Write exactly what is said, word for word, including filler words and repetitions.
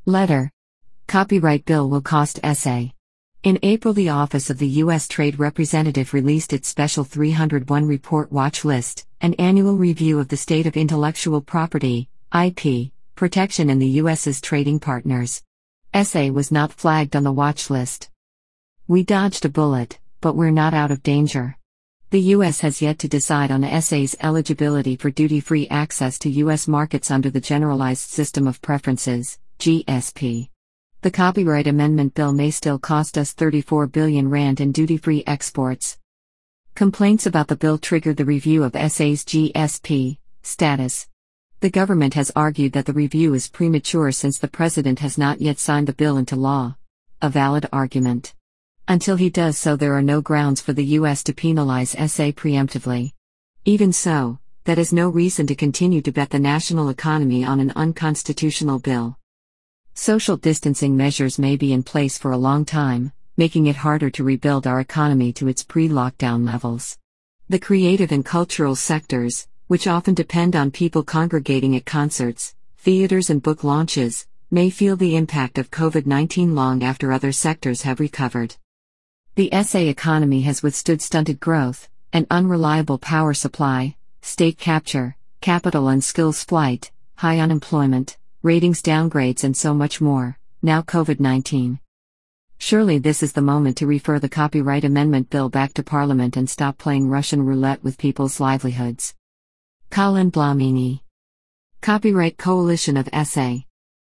Letter. Copyright bill will cost S A. In April, the Office of the U S Trade Representative released its Special three oh one Report Watch List, an annual review of the state of intellectual property I P, protection in the U S's trading partners. S A was not flagged on the watch list. We dodged a bullet, but we're not out of danger. The U S has yet to decide on S A's eligibility for duty-free access to U S markets under the Generalized System of Preferences, G S P. The Copyright Amendment Bill may still cost us thirty-four billion rand in duty-free exports. Complaints about the bill triggered the review of S A's G S P status. The government has argued that the review is premature since the president has not yet signed the bill into law. A valid argument. Until he does so, there are no grounds for the U S to penalize S A preemptively. Even so, that is no reason to continue to bet the national economy on an unconstitutional bill. Social distancing measures may be in place for a long time, making it harder to rebuild our economy to its pre-lockdown levels. The creative and cultural sectors, which often depend on people congregating at concerts, theaters and book launches, may feel the impact of COVID nineteen long after other sectors have recovered. The S A economy has withstood stunted growth, an unreliable power supply, state capture, capital and skills flight, high unemployment, ratings downgrades and so much more, now COVID nineteen. Surely this is the moment to refer the Copyright Amendment Bill back to Parliament and stop playing Russian roulette with people's livelihoods. Colin Blamini. Copyright Coalition of S A.